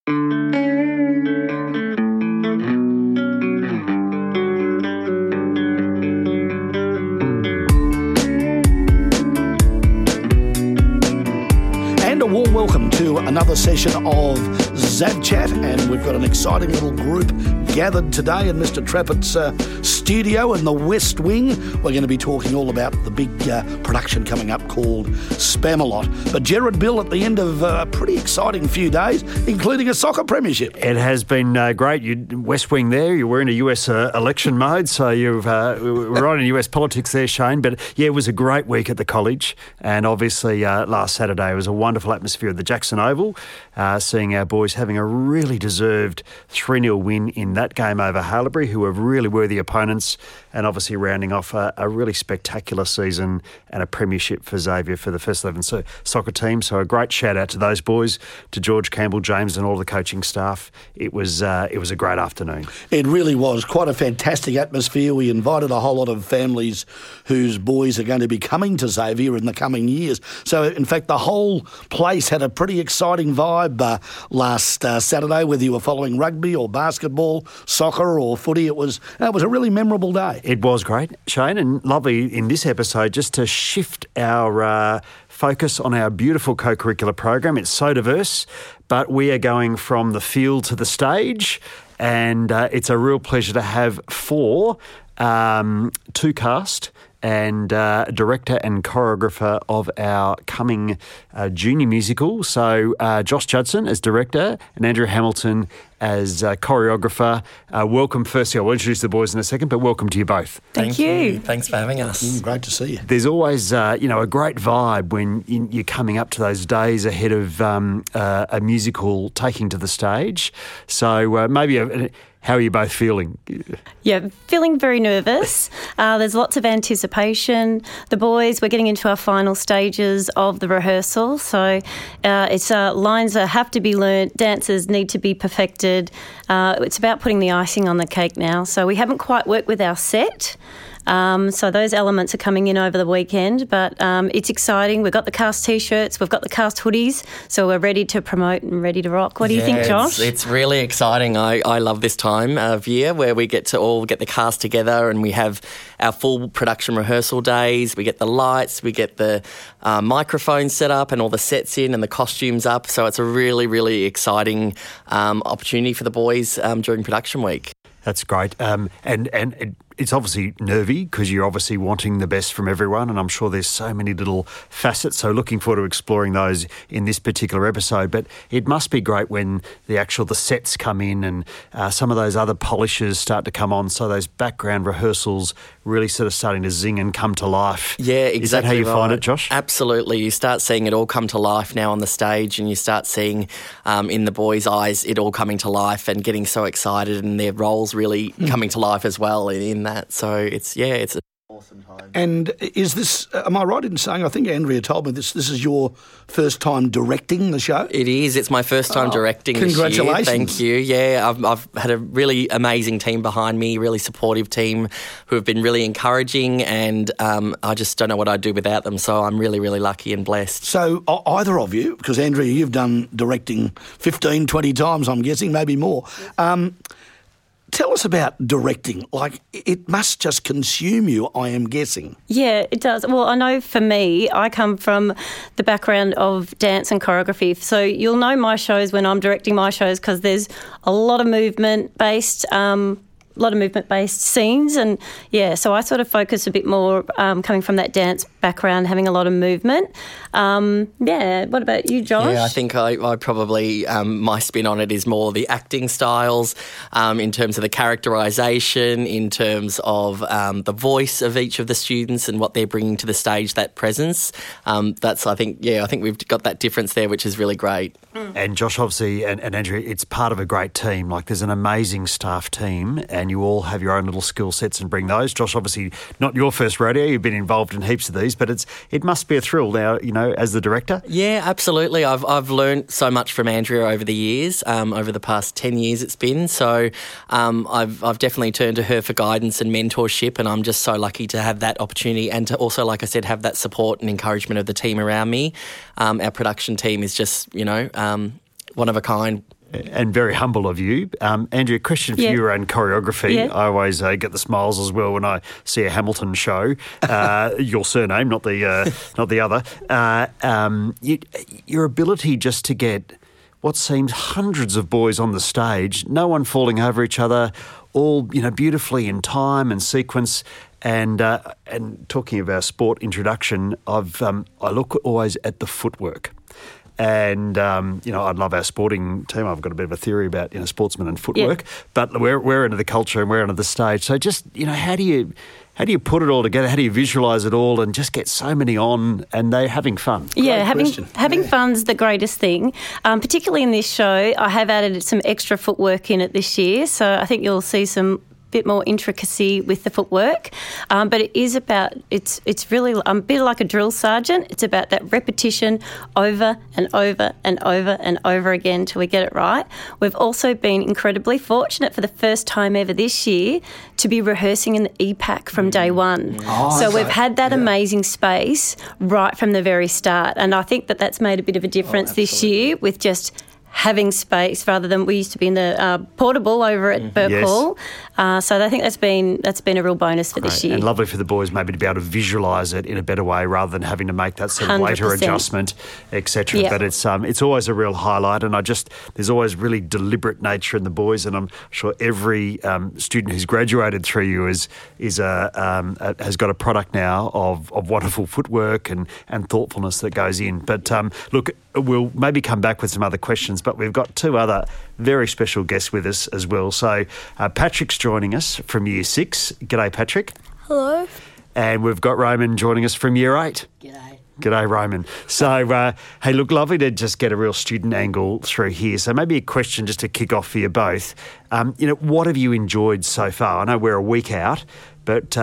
And a warm welcome to another session of Zav Chat, and we've got an exciting little group gathered today in Mr. Trappett's studio in the West Wing. We're going to be talking all about the big production coming up called Spamalot. But Gerard Bill, at the end of a pretty exciting few days, including a soccer premiership. It has been great. West Wing there, you were in a US election mode, so we're on in US politics there, Shane. But yeah, it was a great week at the college, and obviously last Saturday was a wonderful atmosphere at the Jackson Oval, seeing our boys having a really deserved 3-0 win in that game over Haileybury, who were really worthy opponents, and obviously rounding off a really spectacular season and a premiership for Xavier for the First 11 soccer team. So a great shout out to those boys, to George Campbell, James and all the coaching staff. It was a great afternoon. It really was quite a fantastic atmosphere. We invited a whole lot of families whose boys are going to be coming to Xavier in the coming years. So in fact, the whole place had a pretty exciting vibe last Saturday, whether you were following rugby or basketball, soccer or footy. It was a really memorable day. It was great, Shane, and lovely in this episode just to shift our focus on our beautiful co-curricular program. It's so diverse, but we are going from the field to the stage, and it's a real pleasure to have two cast and director and choreographer of our coming junior musical. So Josh Judson as director and Andrew Hamilton as choreographer. Welcome. Firstly, I'll introduce the boys in a second, but welcome to you both. Thank you. Thanks for having us. Great to see you. There's always, a great vibe when you're coming up to those days ahead of a musical taking to the stage. So how are you both feeling? Yeah, feeling very nervous. There's lots of anticipation. The boys, we're getting into our final stages of the rehearsal. So it's lines that have to be learnt, dances need to be perfected. It's about putting the icing on the cake now. So we haven't quite worked with our set. So those elements are coming in over the weekend, but it's exciting. We've got the cast T-shirts, we've got the cast hoodies, so we're ready to promote and ready to rock. What do you think, Josh? It's really exciting. I love this time of year where we get to all get the cast together and we have our full production rehearsal days. We get the lights, we get the microphones set up and all the sets in and the costumes up. So it's a really, really exciting opportunity for the boys during production week. That's great. And it's obviously nervy because you're obviously wanting the best from everyone, and I'm sure there's so many little facets, so looking forward to exploring those in this particular episode. But it must be great when the sets come in and some of those other polishes start to come on, so those background rehearsals really sort of starting to zing and come to life. Yeah, exactly. Is that how you find it, Josh? Absolutely. You start seeing it all come to life now on the stage, and you start seeing in the boys' eyes it all coming to life and getting so excited, and their roles really coming to life as well in that. So it's an awesome time. And is this, am I right in saying, I think Andrea told me this is your first time directing the show? It is. It's my first time directing congratulations. this year. Thank you. Yeah, I've had a really amazing team behind me, really supportive team who have been really encouraging, and I just don't know what I'd do without them, so I'm really, really lucky and blessed. So either of you, because Andrea, you've done directing 15, 20 times, I'm guessing, maybe more. Tell us about directing. Like, it must just consume you, I am guessing. Yeah, it does. Well, I know for me, I come from the background of dance and choreography. So you'll know my shows when I'm directing my shows because there's a lot of movement-based scenes, and so I sort of focus a bit more coming from that dance background, having a lot of movement. What about you, Josh? Yeah, I think I probably my spin on it is more the acting styles, in terms of the characterisation, in terms of the voice of each of the students and what they're bringing to the stage, that presence. I think we've got that difference there, which is really great. And Josh, obviously, and Andrew, it's part of a great team. Like, there's an amazing staff team, and you all have your own little skill sets and bring those. Josh, obviously, not your first rodeo. You've been involved in heaps of these, but it must be a thrill now, as the director. Yeah, absolutely. I've learned so much from Andrea over the years, over the past 10 years it's been. So I've definitely turned to her for guidance and mentorship, and I'm just so lucky to have that opportunity and to also, like I said, have that support and encouragement of the team around me. Our production team is just, one of a kind. and very humble of you. Andrea, question for you around choreography. Yeah. I always get the smiles as well when I see a Hamilton show. Your surname, not the other. Your ability just to get what seems hundreds of boys on the stage, no one falling over each other, all beautifully in time and sequence. And talking of our sport introduction, I look always at the footwork. And, I love our sporting team. I've got a bit of a theory about, sportsmen and footwork. But we're into the culture and we're into the stage. So just, how do you put it all together? How do you visualise it all and just get so many on and they're having fun? Yeah, having fun's the greatest thing. Particularly in this show, I have added some extra footwork in it this year. So I think you'll see some bit more intricacy with the footwork, but it is about, it's really a bit like a drill sergeant. It's about that repetition over and over and over and over again till we get it right. We've also been incredibly fortunate for the first time ever this year to be rehearsing in the EPAC from day one. So we've had that amazing space right from the very start, and I think that that's made a bit of a difference this year with just having space rather than we used to be in the portable over at Burke Hall. So I think that's been a real bonus for this year. And lovely for the boys maybe to be able to visualise it in a better way rather than having to make that sort of later 100%. adjustment, etc. But it's always a real highlight, and there's always really deliberate nature in the boys, and I'm sure every student who's graduated through you has got a product now of wonderful footwork and thoughtfulness that goes in. But look, we'll maybe come back with some other questions, but we've got two other very special guests with us as well. So Patrick's joining us from Year 6. G'day, Patrick. Hello. And we've got Roman joining us from Year 8. G'day. G'day, Roman. So, hey, look, lovely to just get a real student angle through here. So maybe a question just to kick off for you both. What have you enjoyed so far? I know we're a week out, but,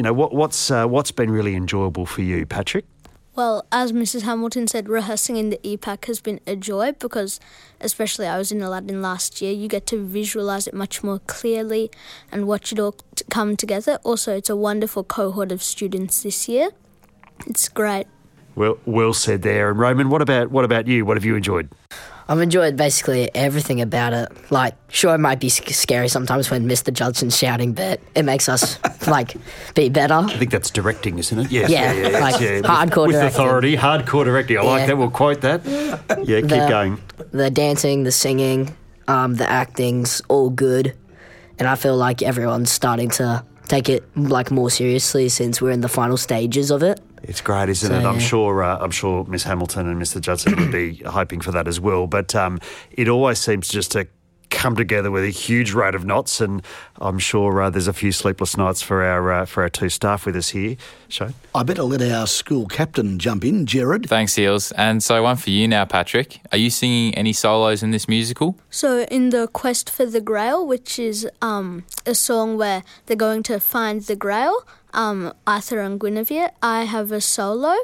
what's been really enjoyable for you, Patrick? Well, as Mrs. Hamilton said, rehearsing in the EPAC has been a joy because, especially I was in Aladdin last year, you get to visualise it much more clearly and watch it all come together. Also, it's a wonderful cohort of students this year. It's great. Well said there. And Roman, what about you? What have you enjoyed? I've enjoyed basically everything about it. Like, sure, it might be scary sometimes when Mr. Judson's shouting, but it makes us, be better. I think that's directing, isn't it? Yes. Hardcore with directing. authority, hardcore directing. I like that. We'll quote that. Yeah, keep going. The dancing, the singing, the acting's all good. And I feel like everyone's starting to take it, more seriously since we're in the final stages of it. It's great, isn't it? I'm sure Miss Hamilton and Mr. Judson would be hoping for that as well. But it always seems just to come together with a huge rate of knots, and I'm sure there's a few sleepless nights for our two staff with us here. Shane? I better let our school captain jump in, Jared. Thanks, Eels. And so one for you now, Patrick. Are you singing any solos in this musical? So in the Quest for the Grail, which is a song where they're going to find the Grail, Arthur and Guinevere, I have a solo.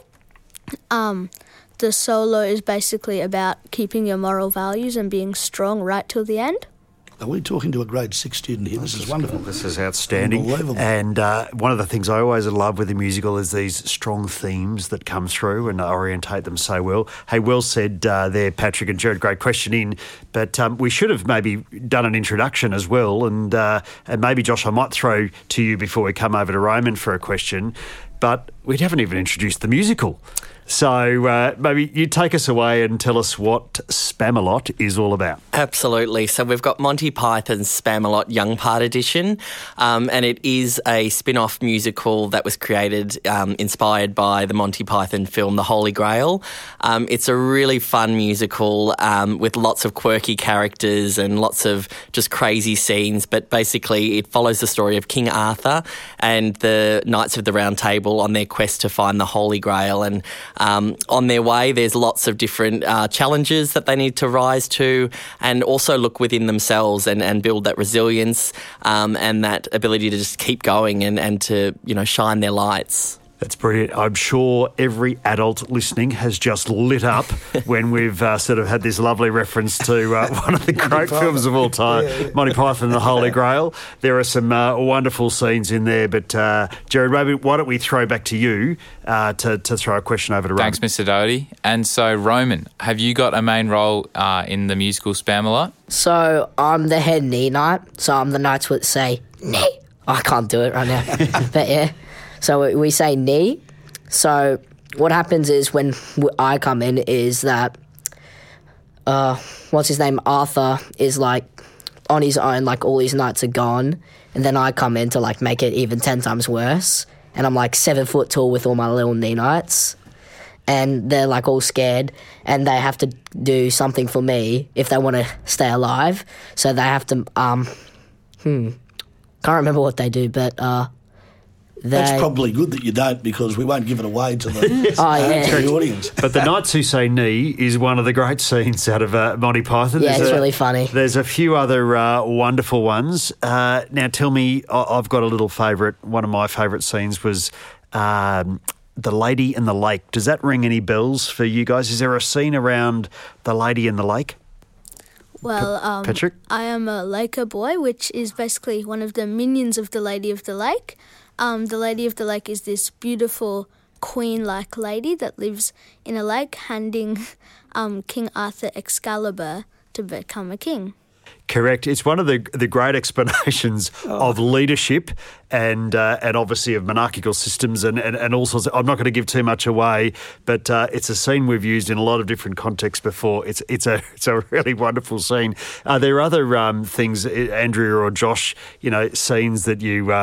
The solo is basically about keeping your moral values and being strong right till the end. Are we talking to a grade 6 student here? This is wonderful. This is outstanding. Unbelievable. And one of the things I always love with the musical is these strong themes that come through and orientate them so well. Hey, well said there, Patrick and Jared. Great question in. But we should have maybe done an introduction as well. And maybe, Josh, I might throw to you before we come over to Roman for a question. But we haven't even introduced the musical. So maybe you take us away and tell us what Spamalot is all about. Absolutely. So we've got Monty Python's Spamalot Young Part Edition, and it is a spin-off musical that was created inspired by the Monty Python film The Holy Grail. It's a really fun musical with lots of quirky characters and lots of just crazy scenes, but basically it follows the story of King Arthur and the Knights of the Round Table on their quest to find the Holy Grail, and on their way, there's lots of different challenges that they need to rise to and also look within themselves and build that resilience and that ability to just keep going and to, shine their lights. That's brilliant. I'm sure every adult listening has just lit up when we've sort of had this lovely reference to one of the great films of all time, Monty Python and the Holy Grail. There are some wonderful scenes in there, but Jared, maybe why don't we throw back to you to throw a question over to Roman. Thanks, Mr. Doherty. And so, Roman, have you got a main role in the musical Spamalot? So I'm the head knee knight. So I'm the knights would say knee. I can't do it right now, but yeah. So we say knee. So what happens is when I come in is that, what's his name, Arthur is like on his own, like all his knights are gone. And then I come in to like make it even 10 times worse. And I'm like 7 foot tall with all my little knee knights. And they're like all scared. And they have to do something for me if they want to stay alive. So they have to, can't remember what they do, but that's probably good that you don't, because we won't give it away to the, to the audience. But the Knights Who Say Knee is one of the great scenes out of Monty Python. Yeah, it's really funny. There's a few other wonderful ones. Now, tell me, I've got a little favourite. One of my favourite scenes was The Lady in the Lake. Does that ring any bells for you guys? Is there a scene around The Lady in the Lake? Well, Patrick? I am a Laker boy, which is basically one of the minions of the Lady of the Lake. The Lady of the Lake is this beautiful queen-like lady that lives in a lake, handing King Arthur Excalibur to become a king. Correct. It's one of the great explanations of leadership and obviously of monarchical systems and all sorts. I'm not going to give too much away, but it's a scene we've used in a lot of different contexts before. It's a really wonderful scene. Are there other things, Andrea or Josh, scenes that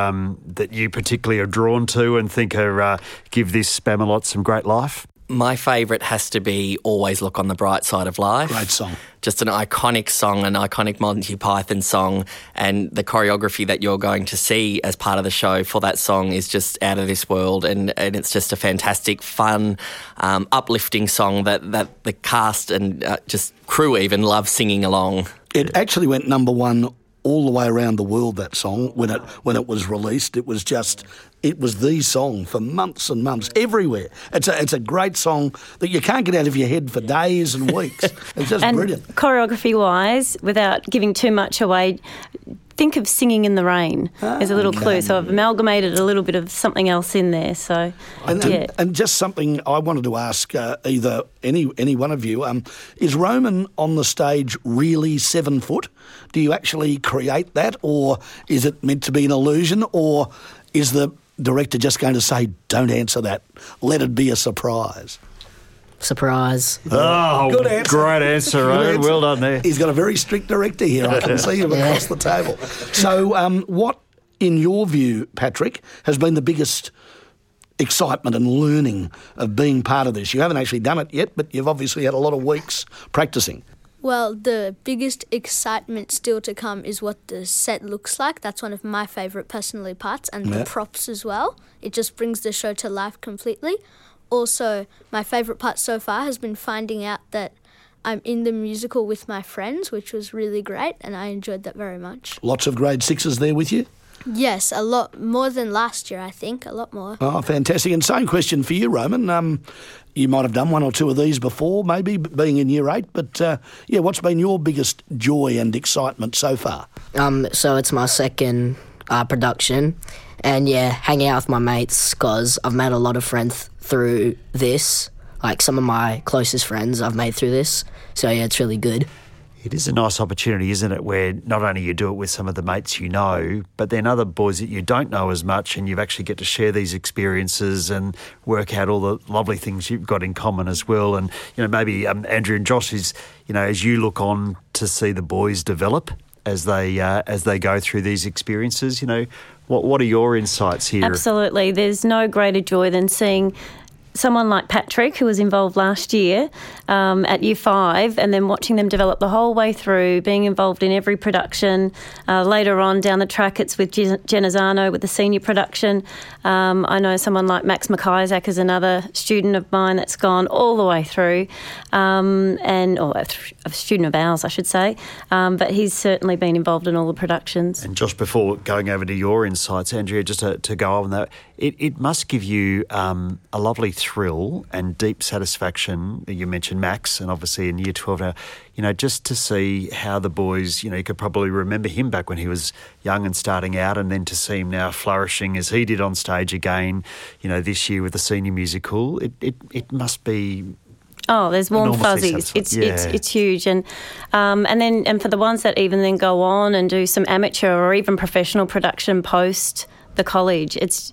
you particularly are drawn to and think give this Spamalot some great life? My favourite has to be Always Look on the Bright Side of Life. Great song. Just an iconic song, an iconic Monty Python song, and the choreography that you're going to see as part of the show for that song is just out of this world, and it's just a fantastic, fun, uplifting song that the cast and just crew even love singing along. It actually went number one all the way around the world, that song, when it was released. It was the song for months and months, everywhere. It's a great song that you can't get out of your head for days and weeks. It's just brilliant. Choreography-wise, without giving too much away, think of Singing in the Rain as a little clue. So I've amalgamated a little bit of something else in there. So, and just something I wanted to ask either any one of you, is Roman on the stage really 7 foot? Do you actually create that, or is it meant to be an illusion, or is the director just going to say, don't answer that, let it be a surprise? Surprise. Oh, good answer. Great answer, Roman. Well done there. He's got a very strict director here. I can see him across the table. So what, in your view, Patrick, has been the biggest excitement and learning of being part of this? You haven't actually done it yet, but you've obviously had a lot of weeks practising. Well, the biggest excitement still to come is what the set looks like. That's one of my favourite personally parts, and the props as well. It just brings the show to life completely. Also, my favourite part so far has been finding out that I'm in the musical with my friends, which was really great, and I enjoyed that very much. Lots of grade sixes there with you? Yes, a lot more than last year, I think, a lot more. Oh, fantastic. And same question for you, Roman. You might have done one or two of these before, maybe, being in Year 8, but what's been your biggest joy and excitement so far? So it's my second production, and hanging out with my mates, because I've made a lot of friends through this. Like some of my closest friends I've made through this. So it's really good. It is a nice opportunity, isn't it, where not only you do it with some of the mates you know, but then other boys that you don't know as much, and you actually get to share these experiences and work out all the lovely things you've got in common as well. And, maybe Andrew and Josh, as you look on to see the boys develop as they go through these experiences, what are your insights here? Absolutely. There's no greater joy than seeing someone like Patrick, who was involved last year at Year 5, and then watching them develop the whole way through, being involved in every production. Later on down the track, it's with Genazzano with the senior production. I know someone like Max McIsaac is another student of mine that's gone all the way through, or a student of ours, I should say. But he's certainly been involved in all the productions. And just before going over to your insights, Andrea, just to go on that, it must give you a lovely thrill and deep satisfaction. You mentioned Max, and obviously in Year 12 now, just to see how the boys, you could probably remember him back when he was young and starting out, and then to see him now flourishing as he did on stage again, this year with the senior musical. It must be... Oh, there's warm fuzzies. It's huge, and for the ones that even then go on and do some amateur or even professional production post the college, it's.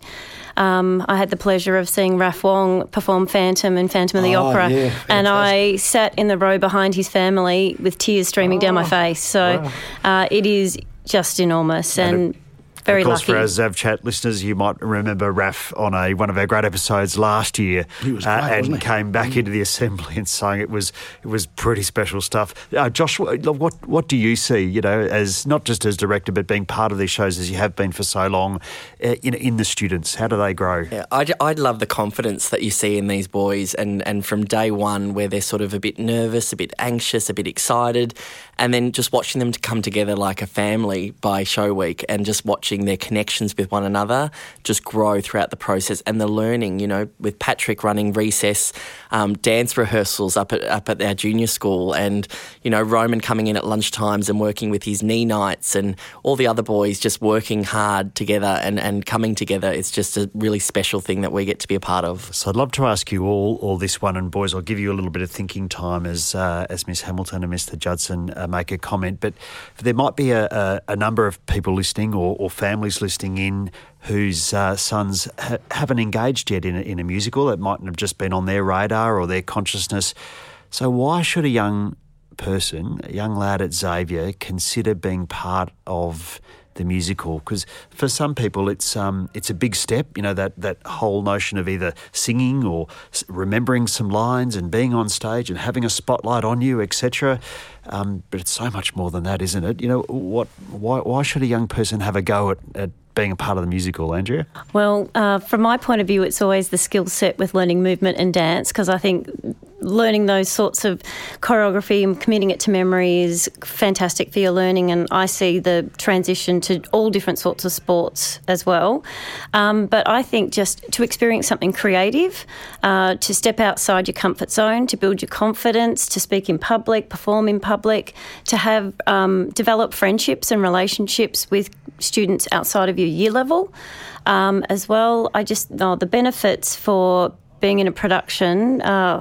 I had the pleasure of seeing Raph Wong perform Phantom and Phantom of the Opera, and I sat in the row behind his family with tears streaming down my face. So it is just enormous and very lucky. Of course, for our Zav Chat listeners, you might remember Raph on one of our great episodes last year. He was great, wasn't he? Came back into the assembly and sang. It was pretty special stuff. Josh, what do you see? As not just as director, but being part of these shows as you have been for so long, in the students. How do they grow? Yeah, I love the confidence that you see in these boys, and from day one where they're sort of a bit nervous, a bit anxious, a bit excited, and then just watching them to come together like a family by show week, and just watching their connections with one another just grow throughout the process, and the learning, with Patrick running recess dance rehearsals up at our junior school, and Roman coming in at lunchtimes and working with his knee nights, and all the other boys just working hard together and coming together. It's just a really special thing that we get to be a part of. So I'd love to ask you all this one, and boys, I'll give you a little bit of thinking time as Miss Hamilton and Mr. Judson make a comment, but there might be a number of people listening or families listening in whose sons haven't engaged yet in a musical. That mightn't have just been on their radar or their consciousness. So why should a young person, a young lad at Xavier, consider being part of the musical? Because for some people it's a big step, that whole notion of either singing or remembering some lines and being on stage and having a spotlight on you, etc. But it's so much more than that, isn't it? Why should a young person have a go at being a part of the musical, Andrea? Well, from my point of view, it's always the skill set with learning movement and dance, because I think learning those sorts of choreography and committing it to memory is fantastic for your learning, and I see the transition to all different sorts of sports as well. But I think just to experience something creative, to step outside your comfort zone, to build your confidence, to speak in public, perform in public, to have develop friendships and relationships with students outside of your year level as well. The benefits for being in a production,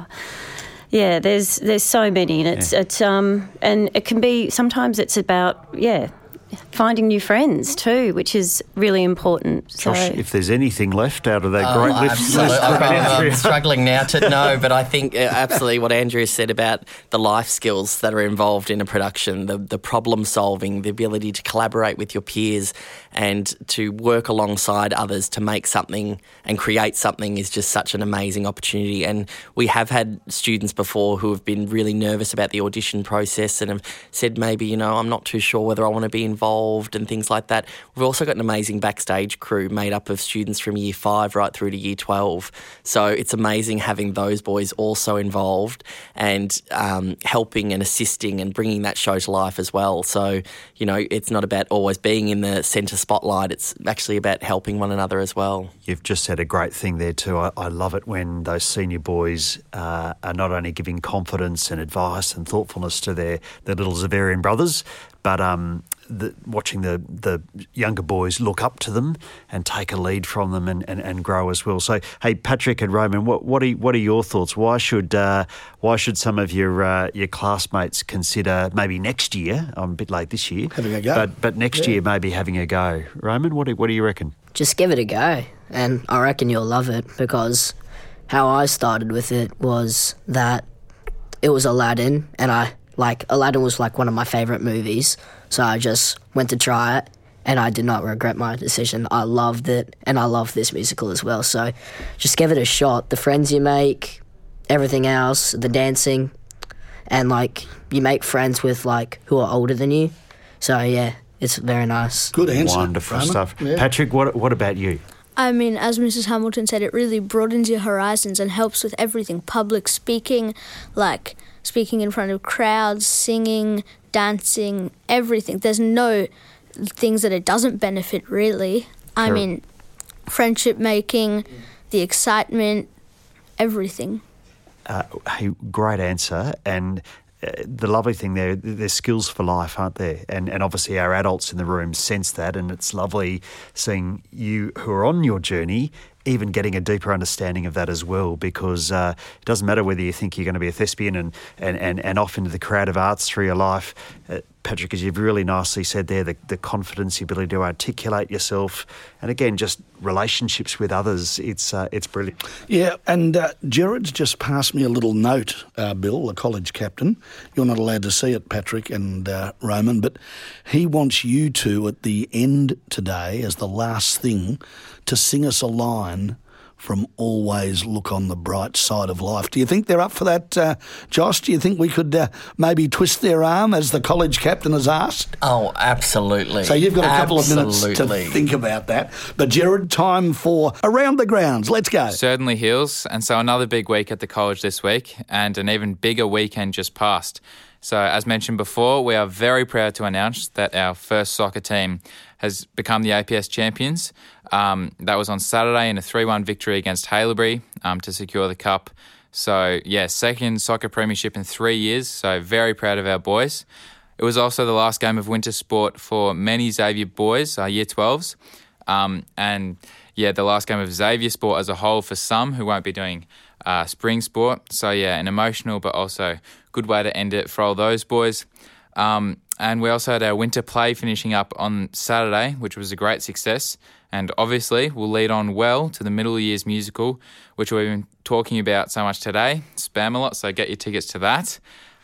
there's so many, and it's and it can be, sometimes it's about finding new friends too, which is really important. Josh, if there's anything left out of that great list. I'm struggling now to know, but I think absolutely what Andrea said about the life skills that are involved in a production, the problem solving, the ability to collaborate with your peers and to work alongside others to make something and create something is just such an amazing opportunity. And we have had students before who have been really nervous about the audition process and have said maybe, I'm not too sure whether I want to be involved and things like that. We've also got an amazing backstage crew made up of students from Year 5 right through to Year 12. So it's amazing having those boys also involved and helping and assisting and bringing that show to life as well. So, it's not about always being in the centre spotlight. It's actually about helping one another as well. You've just said a great thing there too. I love it when those senior boys are not only giving confidence and advice and thoughtfulness to their little Xaverian brothers, but watching the younger boys look up to them and take a lead from them and grow as well. So, hey, Patrick and Roman, what are your thoughts? Why should some of your classmates consider maybe next year? I'm a bit late this year, having a go, but next year maybe having a go. Roman, what do you reckon? Just give it a go, and I reckon you'll love it, because how I started with it was that it was Aladdin, and Aladdin was like one of my favourite movies, so I just went to try it, and I did not regret my decision. I loved it, and I love this musical as well. So just give it a shot. The friends you make, everything else, the dancing, and, like, you make friends with, like, who are older than you. So, yeah, it's very nice. Good answer. Wonderful Roman. stuff. Yeah. Patrick, what about you? I mean, as Mrs. Hamilton said, it really broadens your horizons and helps with everything. Public speaking, like speaking in front of crowds, singing, dancing, everything. There's no things that it doesn't benefit, really. I mean, friendship making, the excitement, everything. Hey, great answer. And the lovely thing there, there's skills for life, aren't there? And obviously our adults in the room sense that, and it's lovely seeing you who are on your journey even getting a deeper understanding of that as well, because it doesn't matter whether you think you're going to be a thespian and off into the creative arts through your life. Patrick, as you've really nicely said there, the confidence, the ability to articulate yourself, and again, just relationships with others, it's brilliant. Yeah, and Jared's just passed me a little note, Bill, the college captain. You're not allowed to see it, Patrick and Roman, but he wants you two at the end today, as the last thing, to sing us a line from Always Look on the Bright Side of Life. Do you think they're up for that, Josh? Do you think we could maybe twist their arm, as the college captain has asked? Oh, absolutely. So you've got a couple of minutes to think about that. But Jared, time for Around the Grounds. Let's go. Certainly heals. And so another big week at the college this week, and an even bigger weekend just passed. So as mentioned before, we are very proud to announce that our first soccer team has become the APS champions. That was on Saturday in a 3-1 victory against Haileybury to secure the cup. So, yeah, second soccer premiership in 3 years, so very proud of our boys. It was also the last game of winter sport for many Xavier boys, year 12s. And, yeah, the last game of Xavier sport as a whole for some who won't be doing spring sport. So, yeah, an emotional but also good way to end it for all those boys. And we also had our winter play finishing up on Saturday, which was a great success. And obviously, we'll lead on well to the middle years musical, which we've been talking about so much today, Spamalot, so get your tickets to that.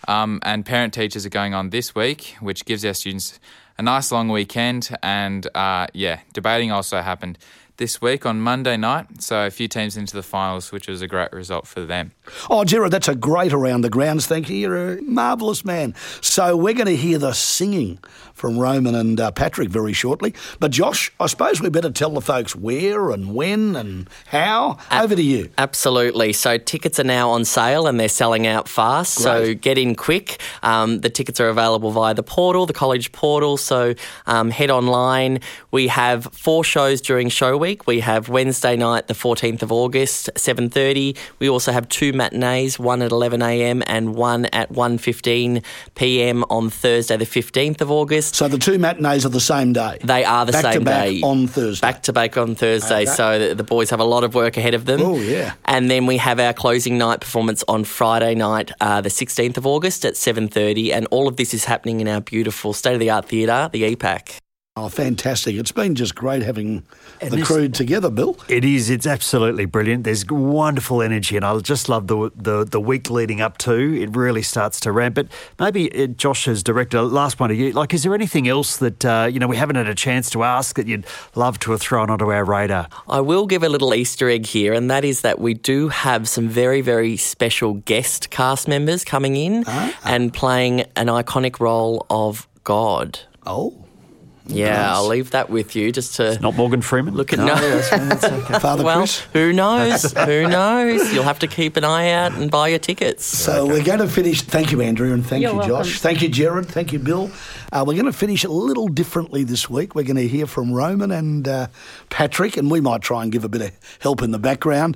And parent teachers are going on this week, which gives our students a nice long weekend. And debating also happened this week on Monday night. So a few teams into the finals, which was a great result for them. Oh, Jared, that's a great Around the Grounds. Thank you. You're a marvellous man. So we're going to hear the singing from Roman and Patrick very shortly. But Josh, I suppose we better tell the folks where and when and how. Over to you. Absolutely. So tickets are now on sale and they're selling out fast. Great. So get in quick. The tickets are available via the portal, the college portal. So head online. We have 4 shows during show week. We have Wednesday night, the 14th of August, 7:30. We also have 2 matinees, one at 11 a.m. and one at 1:15 p.m. on Thursday, the 15th of August. So the 2 matinees are the same day? They are the same day. Back-to-back on Thursday? Back-to-back on Thursday. Okay. So the boys have a lot of work ahead of them. Oh, yeah. And then we have our closing night performance on Friday night, the 16th of August at 7:30. And all of this is happening in our beautiful state-of-the-art theatre, the EPAC. Oh, fantastic. It's been just great having the crew together, Bill. It is. It's absolutely brilliant. There's wonderful energy, and I just love the week leading up to. It really starts to ramp. But maybe, Josh, as director, last one to you. Like, is there anything else that, we haven't had a chance to ask that you'd love to have thrown onto our radar? I will give a little Easter egg here, and that is that we do have some very, very special guest cast members coming in and playing an iconic role of God. Oh. Yeah, Nice. I'll leave that with you just to Not Morgan Freeman? look at. No, that's okay. Father Well, Chris. who knows? Who knows? You'll have to keep an eye out and buy your tickets. So we're going to finish. Thank you, Andrew, and thank You're you, welcome. Josh. Thank you, Jared. Thank you, Bill. We're going to finish a little differently this week. We're going to hear from Roman and Patrick, and we might try and give a bit of help in the background.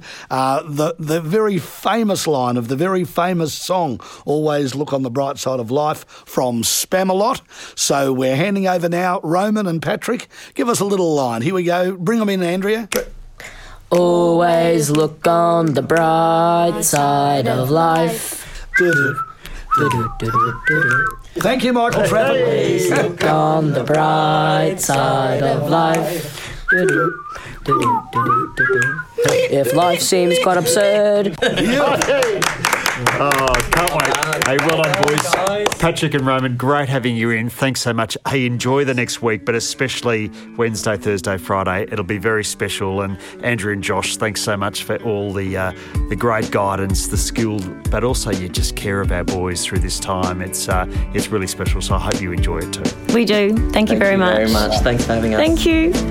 The very famous line of the very famous song, Always Look on the Bright Side of Life, from Spamalot. So we're handing over now, Roman and Patrick. Give us a little line. Here we go. Bring them in, Andrea. Always look on the bright side of life. Thank you, Michael Trafford. Look on the bright side of life. If life seems quite absurd, Oh, can't wait. Hey, well done, boys. Patrick and Roman, great having you in. Thanks so much. Hey, enjoy the next week, but especially Wednesday, Thursday, Friday. It'll be very special. And Andrew and Josh, thanks so much for all the great guidance, the skill, but also you just care about boys through this time. It's really special, so I hope you enjoy it too. We do. Thank you very much. Thanks for having us. Thank you.